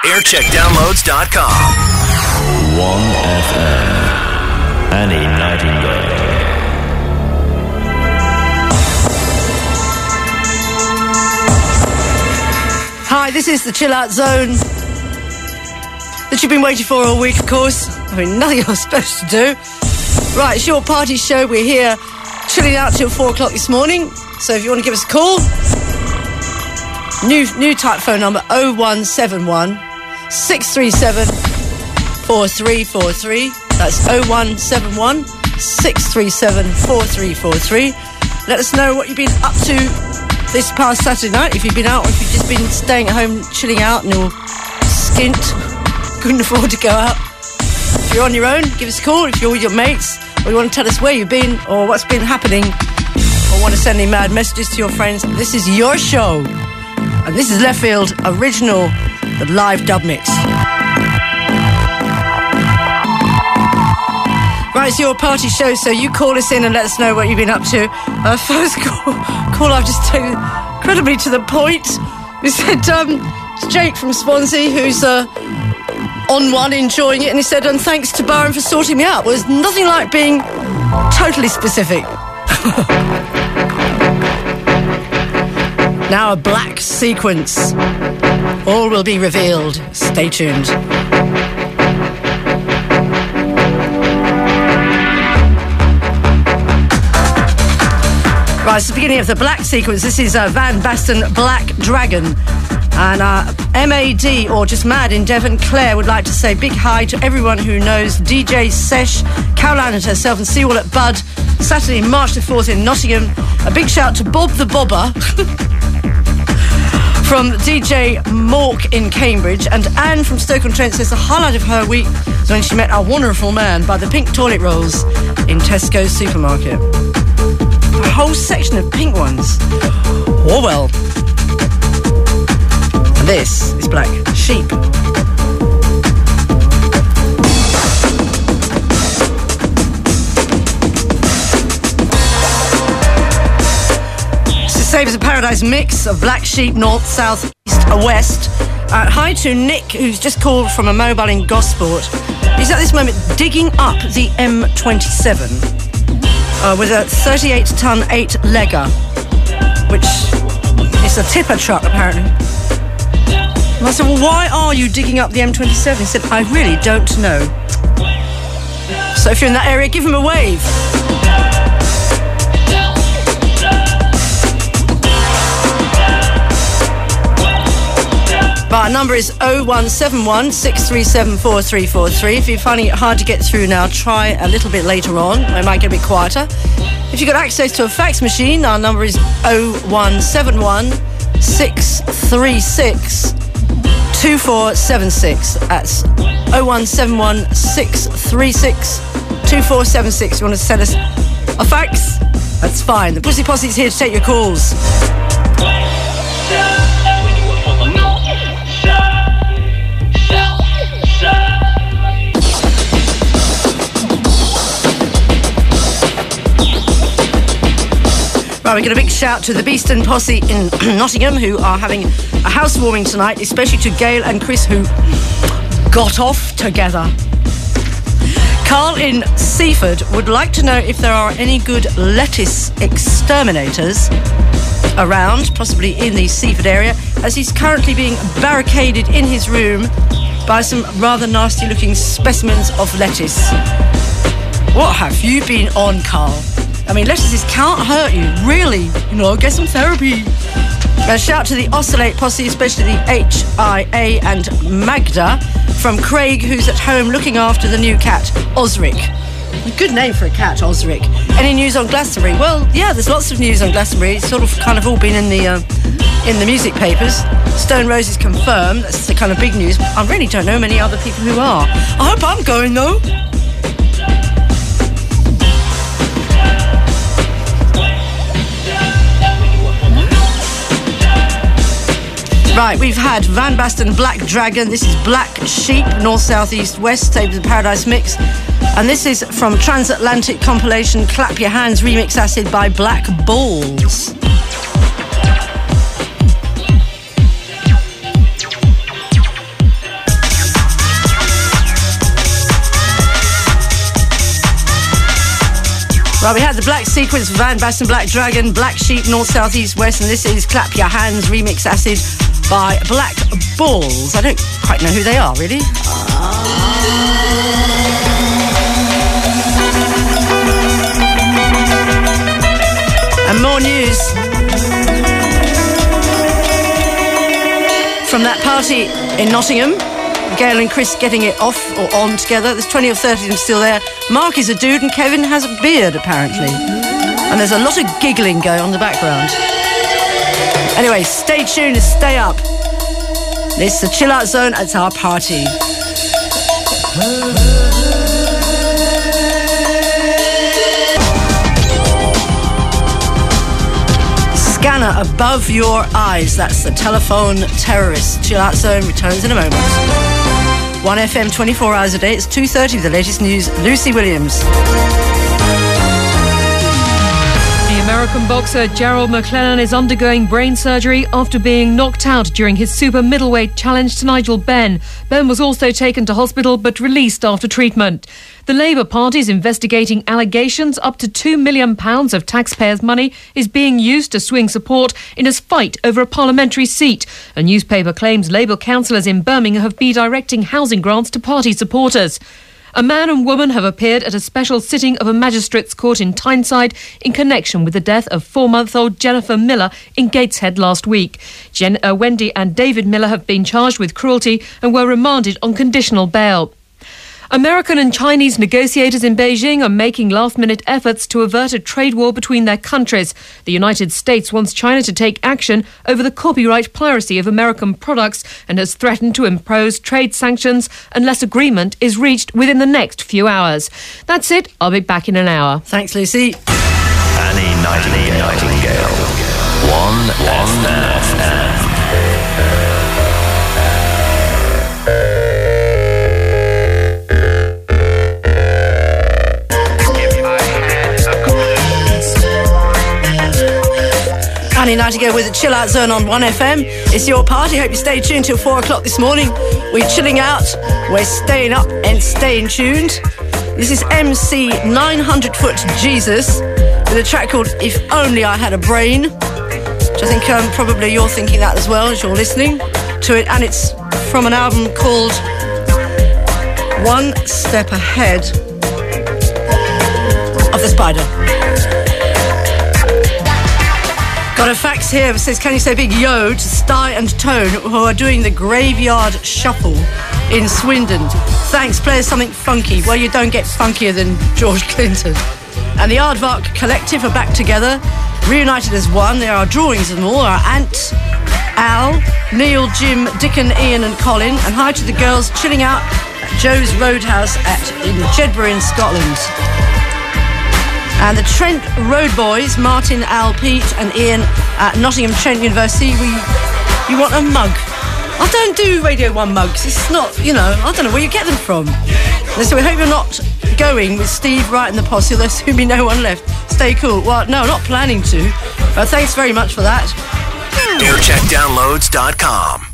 Aircheckdownloads.com. 1FM. Annie Nightingale. Hi, this is the Chill Out Zone that you've been waiting for all week, of course. I mean, nothing else supposed to do. Right, it's your party show. We're here chilling out till 4 o'clock this morning. So if you want to give us a call, new type phone number 0171 637 4343. That's 0171 637 4343. Let us know what you've been up to this past Saturday night, if you've been out or if you've just been staying at home chilling out and you're skint, couldn't afford to go out. If you're on your own, give us a call. If you're with your mates or you want to tell us where you've been or what's been happening or want to send any mad messages to your friends, this is your show. And this is Left Field Original, the live dub mix. Right, it's your party show, so you call us in and let us know what you've been up to. First call I've just taken incredibly to the point. We said, it's Jake from Swansea who's on one, enjoying it, and he said, and thanks to Byron for sorting me out. Well, there's nothing like being totally specific. Now a black sequence. All will be revealed. Stay tuned. Right, it's the beginning of the black sequence. This is Van Basten Black Dragon. And MAD, or just Mad in Devon, Claire would like to say big hi to everyone who knows DJ Sesh, Caroline and herself, and see you all at Bud, Saturday, March the 4th in Nottingham. A big shout to Bob the Bobber from DJ Mork in Cambridge. And Anne from Stoke-on-Trent says the highlight of her week was when she met a wonderful man by the pink toilet rolls in Tesco's supermarket. A whole section of pink ones. Oh well. And this is Black Sheep. This is Savers of Paradise mix of Black Sheep, north, south, east, west. Hi to Nick, who's just called from a mobile in Gosport. He's at this moment digging up the M27 with a 38-ton 8-legger, which is a tipper truck, apparently. And I said, well, why are you digging up the M27? He said, I really don't know. So if you're in that area, give him a wave. But our number is 0171 637 4343. If you're finding it hard to get through now, try a little bit later on. It might get a bit quieter. If you've got access to a fax machine, our number is 0171 636 2476. That's 0171 636 2476. You want to send us a fax? That's fine. The Pussy Posse's here to take your calls. Right, we got a big shout to the Beeston Posse in Nottingham, who are having a housewarming tonight, especially to Gail and Chris, who got off together. Carl in Seaford would like to know if there are any good lettuce exterminators around, possibly in the Seaford area, as he's currently being barricaded in his room by some rather nasty looking specimens of lettuce. What have you been on, Carl? I mean, lettuces can't hurt you, really. You know, get some therapy. A shout to the Oscillate Posse, especially the HIA and Magda from Craig, who's at home looking after the new cat, Osric. A good name for a cat, Osric. Any news on Glastonbury? Well, yeah, there's lots of news on Glastonbury. It's sort of kind of all been in the music papers. Stone Roses confirmed. That's the kind of big news. I really don't know many other people who are. I hope I'm going, though. Right, we've had Van Basten Black Dragon. This is Black Sheep, north, south, east, west, Savers of Paradise mix. And this is from Transatlantic compilation Clap Your Hands Remix Acid by Black Balls. Right, we had the Black Sequence, Van Basten, Black Dragon, Black Sheep, North, South, East, West, and this is Clap Your Hands, Remix Acid by Black Balls. I don't quite know who they are, really. And more news from that party in Nottingham. Gail and Chris getting it off or on together. There's 20 or 30 of them still there. Mark is a dude and Kevin has a beard, apparently. And there's a lot of giggling going on in the background. Anyway, stay tuned and stay up. This is the Chill Out Zone. It's our party. Scanner above your eyes. That's the telephone terrorist. Chill Out Zone returns in a moment. 1FM 24 hours a day. It's 2:30 with the latest news. Lucy Williams. The American boxer Gerald McClellan is undergoing brain surgery after being knocked out during his super middleweight challenge to Nigel Benn. Benn was also taken to hospital but released after treatment. The Labour Party is investigating allegations up to £2 million of taxpayers' money is being used to swing support in a fight over a parliamentary seat. A newspaper claims Labour councillors in Birmingham have been directing housing grants to party supporters. A man and woman have appeared at a special sitting of a magistrate's court in Tyneside in connection with the death of 4-month-old Jennifer Miller in Gateshead last week. Wendy and David Miller have been charged with cruelty and were remanded on conditional bail. American and Chinese negotiators in Beijing are making last-minute efforts to avert a trade war between their countries. The United States wants China to take action over the copyright piracy of American products and has threatened to impose trade sanctions unless agreement is reached within the next few hours. That's it. I'll be back in an hour. Thanks, Lucy. Annie Nightingale. 1FM. Annie Nightingale with the Chill Out Zone on 1FM. It's your party. Hope you stay tuned till 4 o'clock this morning. We're chilling out, we're staying up and staying tuned. This is MC 900 Foot Jesus with a track called If Only I Had a Brain, which I think probably you're thinking that as well as you're listening to it. And it's from an album called One Step Ahead of the Spider. Got a fax here that says, can you say big yo to Sty and Tone, who are doing the Graveyard Shuffle in Swindon? Thanks, play us something funky. Well, you don't get funkier than George Clinton. And the Aardvark Collective are back together, reunited as one. There are drawings of them all. Our Ant, Al, Neil, Jim, Dickon, Ian and Colin. And hi to the girls chilling out at Joe's Roadhouse in Jedburgh in Scotland. And the Trent Road Boys, Martin, Al, Pete and Ian at Nottingham Trent University. You want a mug? I don't do Radio 1 mugs. It's not, I don't know where you get them from. And so we hope you're not going with Steve Wright and the posse. There'll soon be no one left. Stay cool. Well, no, not planning to. But thanks very much for that. Aircheckdownloads.com